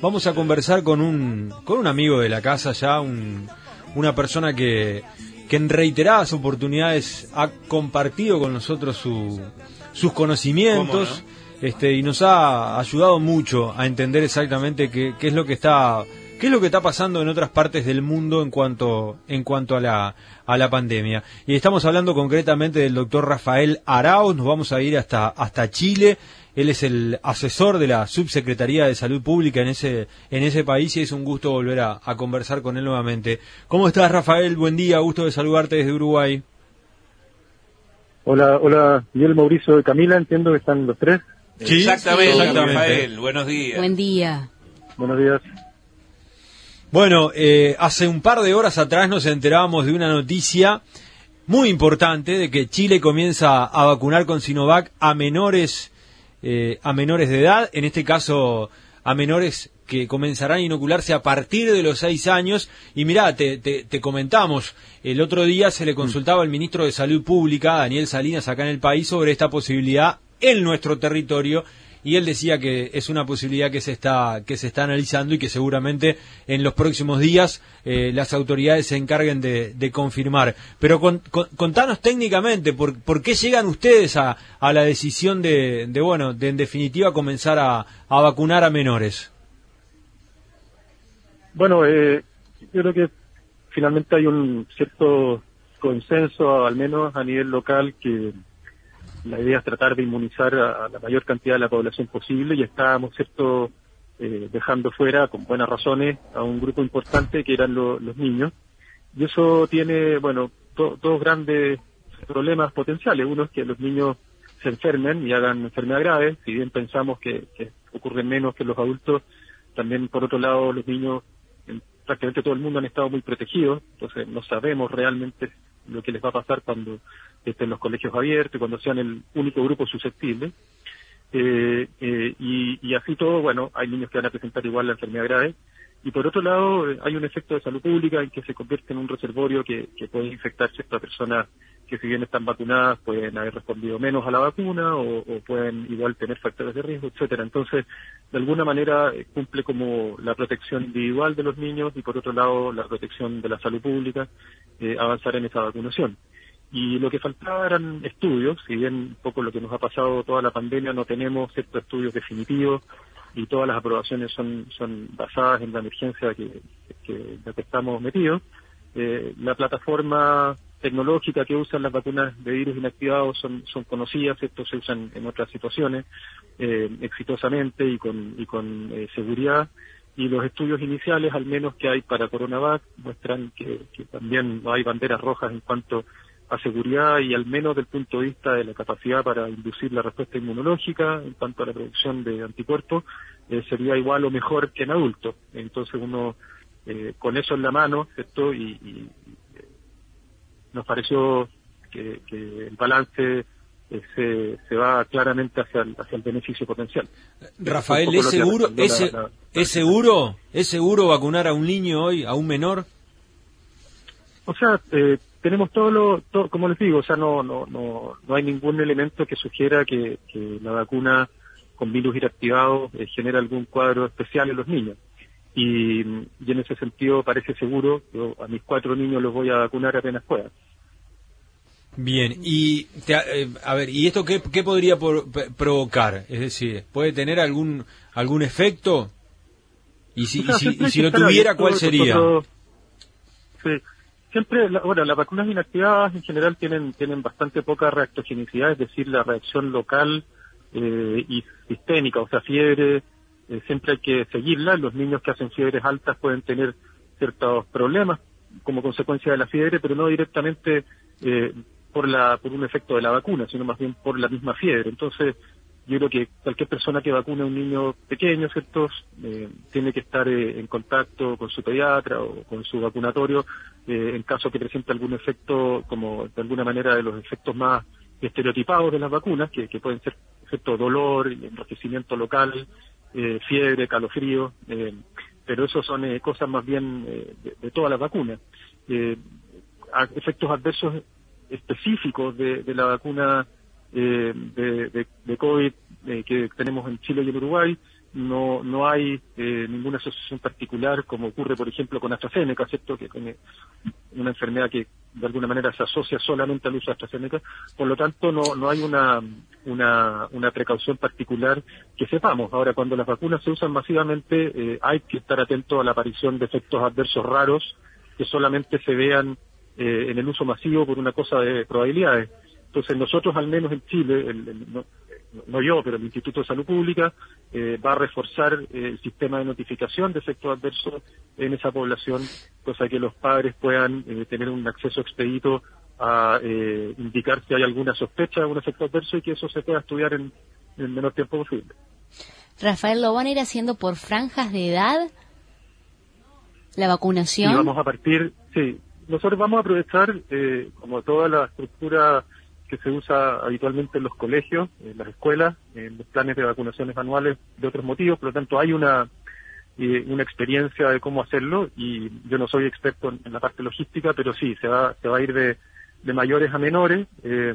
vamos a conversar con un amigo de la casa ya, una persona que en reiteradas oportunidades ha compartido con nosotros sus conocimientos, y nos ha ayudado mucho a entender exactamente qué es lo que está pasando en otras partes del mundo en cuanto a la pandemia. Y estamos hablando concretamente del doctor Rafael Arauz. Nos vamos a ir hasta Chile. Él es el asesor de la Subsecretaría de Salud Pública en ese país, y es un gusto volver a conversar con él nuevamente. ¿Cómo estás, Rafael? Buen día, gusto de saludarte desde Uruguay. Hola, yo el Mauricio de Camila, entiendo que están los tres. Sí, exactamente. Rafael, buenos días. Buen día. Buenos días. Bueno, hace un par de horas atrás nos enterábamos de una noticia muy importante de que Chile comienza a vacunar con Sinovac a menores de edad, en este caso a menores que comenzarán a inocularse a partir de los 6 años. Y mirá, te comentamos, el otro día se le consultaba al ministro de Salud Pública, Daniel Salinas, acá en el país, sobre esta posibilidad en nuestro territorio, y él decía que es una posibilidad que se está analizando y que seguramente en los próximos días las autoridades se encarguen de confirmar. Pero contanos técnicamente, ¿por qué llegan ustedes a la decisión de en definitiva comenzar a vacunar a menores? Bueno, yo creo que finalmente hay un cierto consenso, al menos a nivel local, que la idea es tratar de inmunizar a la mayor cantidad de la población posible, y estábamos, dejando fuera, con buenas razones, a un grupo importante que eran los niños. Y eso tiene, dos grandes problemas potenciales. Uno es que los niños se enfermen y hagan enfermedad grave. Si bien pensamos que ocurren menos que los adultos, también, por otro lado, los niños, en prácticamente todo el mundo, han estado muy protegidos. Entonces no sabemos realmente lo que les va a pasar cuando estén los colegios abiertos y cuando sean el único grupo susceptible. Y así todo, hay niños que van a presentar igual la enfermedad grave. Y por otro lado, hay un efecto de salud pública en que se convierte en un reservorio que puede infectar ciertas personas que, si bien están vacunadas, pueden haber respondido menos a la vacuna o pueden igual tener factores de riesgo, etcétera. Entonces, de alguna manera cumple como la protección individual de los niños y, por otro lado, la protección de la salud pública, avanzar en esa vacunación. Y lo que faltaba eran estudios. Si bien un poco lo que nos ha pasado toda la pandemia, no tenemos ciertos estudios definitivos y todas las aprobaciones son basadas en la emergencia en la que estamos metidos. La plataforma tecnológica que usan las vacunas de virus inactivados son conocidas. Estos se usan en otras situaciones exitosamente y con seguridad. Y los estudios iniciales, al menos que hay para CoronaVac, muestran que también hay banderas rojas en cuanto a seguridad y, al menos del punto de vista de la capacidad para inducir la respuesta inmunológica, en cuanto a la producción de anticuerpos, sería igual o mejor que en adultos. Entonces uno, con eso en la mano, ¿cierto? Y nos pareció que el balance se va claramente hacia el beneficio potencial. Rafael, ¿es seguro vacunar a un niño hoy, a un menor? O sea, tenemos todo, como les digo, o sea, no hay ningún elemento que sugiera que la vacuna con virus inactivado genera algún cuadro especial en los niños. Y en ese sentido parece seguro. Yo a mis 4 niños los voy a vacunar apenas pueda. Bien, y ¿y esto qué podría provocar? Es decir, ¿puede tener algún efecto? Y si lo tuviera, ¿cuál sería? Sí, siempre, las vacunas inactivadas en general tienen bastante poca reactogenicidad, es decir, la reacción local y sistémica, o sea, fiebre, siempre hay que seguirla. Los niños que hacen fiebres altas pueden tener ciertos problemas como consecuencia de la fiebre, pero no directamente por un efecto de la vacuna, sino más bien por la misma fiebre. Entonces, yo creo que cualquier persona que vacune a un niño pequeño, ¿cierto?, tiene que estar en contacto con su pediatra o con su vacunatorio en caso que presente algún efecto, como de alguna manera de los efectos más estereotipados de las vacunas, que pueden ser efecto dolor, enrojecimiento local, fiebre, calofrío, pero eso son cosas más bien de todas las vacunas. Efectos adversos específicos de la vacuna de COVID que tenemos en Chile y en Uruguay, no hay ninguna asociación particular, como ocurre, por ejemplo, con AstraZeneca, ¿cierto? Que tiene una enfermedad que de alguna manera se asocia solamente al uso de AstraZeneca. Por lo tanto, no hay una precaución particular que sepamos. Ahora, cuando las vacunas se usan masivamente, hay que estar atento a la aparición de efectos adversos raros que solamente se vean en el uso masivo por una cosa de probabilidades. Entonces, nosotros, al menos en Chile, no yo, pero el Instituto de Salud Pública va a reforzar el sistema de notificación de efectos adversos en esa población, cosa que los padres puedan tener un acceso expedito a indicar si hay alguna sospecha de un efecto adverso y que eso se pueda estudiar en el menor tiempo posible. Rafael, ¿lo van a ir haciendo por franjas de edad la vacunación? Y vamos a partir, sí, nosotros vamos a aprovechar como toda la estructura que se usa habitualmente en los colegios, en las escuelas, en los planes de vacunaciones anuales de otros motivos. Por lo tanto, hay una experiencia de cómo hacerlo, y yo no soy experto en la parte logística, pero sí, se va a ir de mayores a menores,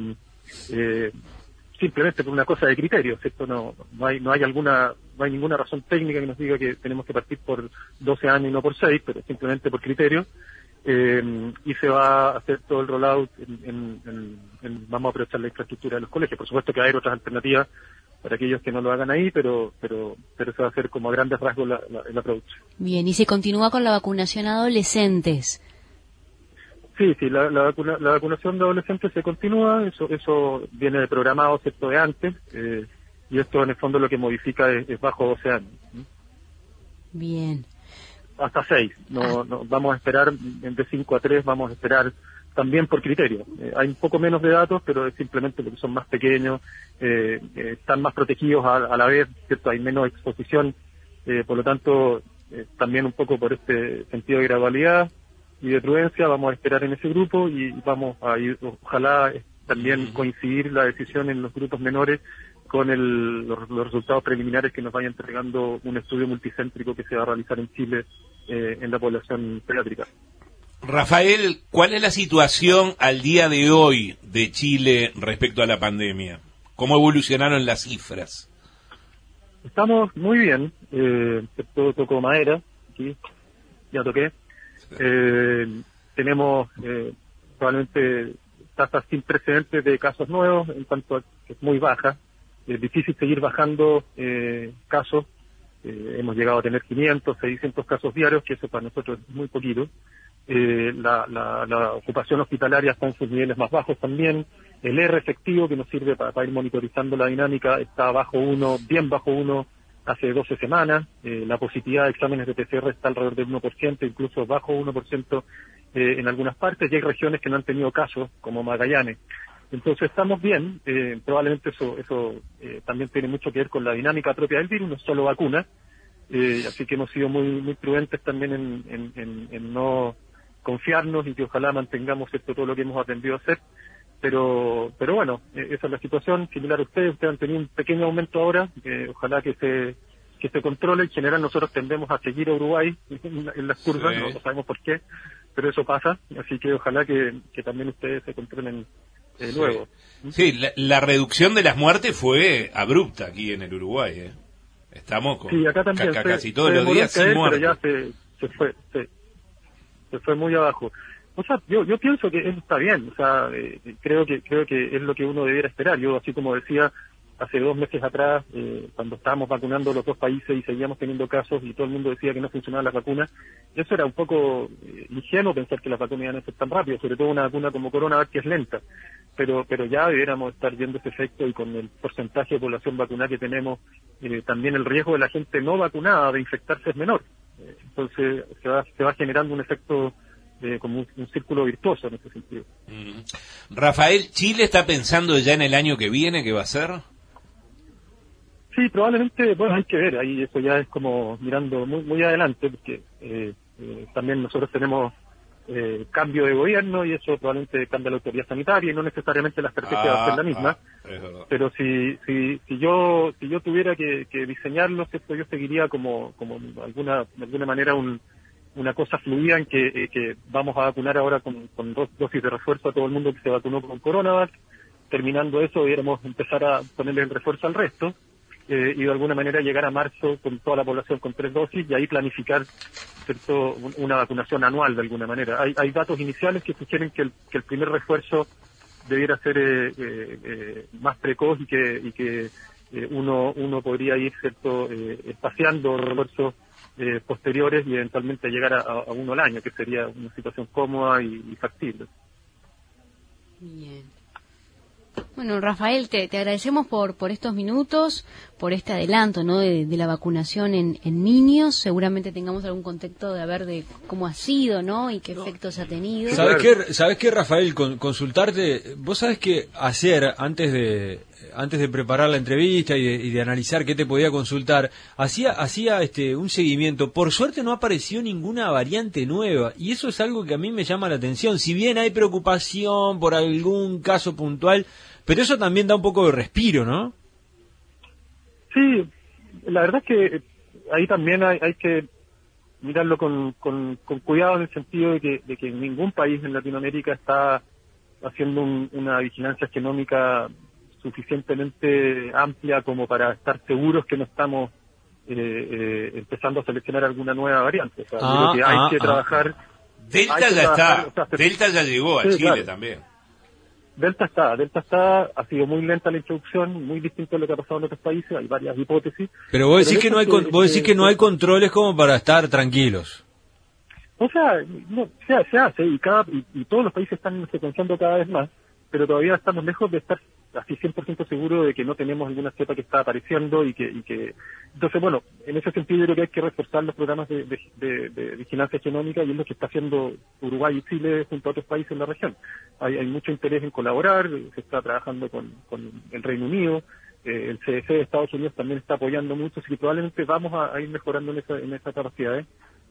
simplemente por una cosa de criterio, ¿cierto? No hay ninguna razón técnica que nos diga que tenemos que partir por 12 años y no por 6, pero simplemente por criterio. Y se va a hacer todo el rollout vamos a aprovechar la infraestructura de los colegios. Por supuesto que hay otras alternativas para aquellos que no lo hagan ahí, pero se va a hacer como a grandes rasgos el approach. Bien, ¿y se continúa con la vacunación a adolescentes? Sí, la vacunación de adolescentes se continúa, eso viene programado, ¿cierto?, de antes, y esto en el fondo lo que modifica es bajo 12 años. Bien. Hasta 6, no vamos a esperar de 5 a 3, vamos a esperar también por criterio. Hay un poco menos de datos, pero es simplemente porque son más pequeños, están más protegidos a la vez, ¿cierto? Hay menos exposición, por lo tanto, también un poco por este sentido de gradualidad y de prudencia, vamos a esperar en ese grupo y vamos a ir, ojalá también coincidir la decisión en los grupos menores con los resultados preliminares que nos vaya entregando un estudio multicéntrico que se va a realizar en Chile en la población pediátrica. Rafael, ¿cuál es la situación al día de hoy de Chile respecto a la pandemia? ¿Cómo evolucionaron las cifras? Estamos muy bien, toco madera, aquí, ya toqué. Tenemos probablemente tasas sin precedentes de casos nuevos, en cuanto a que es muy baja. Es difícil seguir bajando casos. Hemos llegado a tener 500, 600 casos diarios, que eso para nosotros es muy poquito. La ocupación hospitalaria está en sus niveles más bajos también. El R efectivo, que nos sirve para ir monitorizando la dinámica, está bajo 1, bien bajo 1 hace 12 semanas. La positividad de exámenes de PCR está alrededor del 1%, incluso bajo 1% en algunas partes, y hay regiones que no han tenido casos, como Magallanes. Entonces estamos bien, probablemente eso también tiene mucho que ver con la dinámica propia del virus, no es solo vacuna, así que hemos sido muy prudentes también en no confiarnos y que ojalá mantengamos todo lo que hemos aprendido a hacer, pero bueno, esa es la situación, similar a ustedes han tenido un pequeño aumento ahora, ojalá que se controle. En general nosotros tendemos a seguir a Uruguay en las curvas, sí. No sabemos por qué, pero eso pasa, así que ojalá que también ustedes se controlen luego. Sí, la reducción de las muertes fue abrupta aquí en el Uruguay. Estamos con sí, acá también casi todos los días sin muerte. Pero ya se fue muy abajo. O sea, yo pienso que eso está bien. O sea, creo que es lo que uno debiera esperar. Yo, así como decía hace 2 meses atrás, cuando estábamos vacunando los 2 países y seguíamos teniendo casos y todo el mundo decía que no funcionaban las vacunas, eso era un poco ingenuo pensar que las vacunas iban a ser tan rápido, sobre todo una vacuna como Corona, que es lenta. Pero ya debiéramos estar viendo ese efecto, y con el porcentaje de población vacunada que tenemos, también el riesgo de la gente no vacunada de infectarse es menor. Entonces se va generando un efecto como un círculo virtuoso en ese sentido. Rafael, ¿Chile está pensando ya en el año que viene qué va a ser? Sí, probablemente, bueno, hay que ver, ahí eso ya es como mirando muy adelante, porque también nosotros tenemos cambio de gobierno y eso probablemente cambia la autoridad sanitaria y no necesariamente la estrategia va a ser la misma. Pero si yo tuviera que diseñarlo, ¿cierto? Yo seguiría como de alguna manera una cosa fluida en que vamos a vacunar ahora con 2 dosis de refuerzo a todo el mundo que se vacunó con Coronavac. Terminando eso, debiéramos empezar a ponerle el refuerzo al resto. y de alguna manera llegar a marzo con toda la población con 3 dosis y ahí planificar, ¿cierto?, una vacunación anual de alguna manera. Hay datos iniciales que sugieren que el primer refuerzo debiera ser más precoz y que uno podría ir, ¿cierto?, espaciando refuerzos posteriores y eventualmente llegar a uno al año, que sería una situación cómoda y factible. Bien. Bueno, Rafael, te agradecemos por estos minutos, por este adelanto, ¿no?, de la vacunación en niños. Seguramente tengamos algún contexto de ver de cómo ha sido, ¿no?, y qué efectos ha tenido. ¿Sabes qué, Rafael? Consultarte, vos sabés que ayer, antes de preparar la entrevista y de analizar qué te podía consultar, hacía un seguimiento. Por suerte no apareció ninguna variante nueva, y eso es algo que a mí me llama la atención. Si bien hay preocupación por algún caso puntual, pero eso también da un poco de respiro, ¿no? Sí, la verdad es que ahí también hay que mirarlo con cuidado, en el sentido de que ningún país en Latinoamérica está haciendo una vigilancia genómica suficientemente amplia como para estar seguros que no estamos empezando a seleccionar alguna nueva variante. O sea, creo que hay que trabajar. Delta ya está, Delta ya llegó a Chile, claro. También. Delta está, ha sido muy lenta la introducción, muy distinto a lo que ha pasado en otros países, hay varias hipótesis. Pero vos decís que no hay controles como para estar tranquilos. O sea, no, se hace y todos los países están secuenciando cada vez más, pero todavía estamos lejos de estar así 100% seguros de que no tenemos alguna cepa que está apareciendo y que entonces, bueno, en ese sentido yo creo que hay que reforzar los programas de vigilancia genómica, y es lo que está haciendo Uruguay y Chile junto a otros países en la región. Hay mucho interés en colaborar, se está trabajando con el Reino Unido, el CDC de Estados Unidos también está apoyando mucho, así que probablemente vamos a ir mejorando en esa capacidad.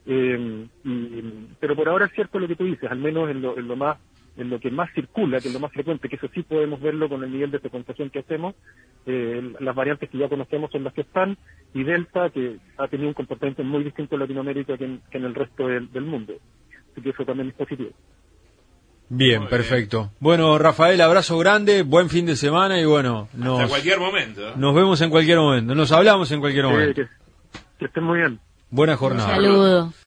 Pero por ahora es cierto lo que tú dices, al menos en lo que más circula, que es lo más frecuente, que eso sí podemos verlo con el nivel de secuenciación que hacemos. Las variantes que ya conocemos son las que están, y Delta, que ha tenido un comportamiento muy distinto en Latinoamérica que en el resto del mundo. Así que eso también es positivo. Bien, perfecto. Bueno, Rafael, abrazo grande, buen fin de semana y bueno, hasta cualquier momento. Nos vemos en cualquier momento, nos hablamos en cualquier momento. Que estén muy bien. Buena jornada. Un saludo.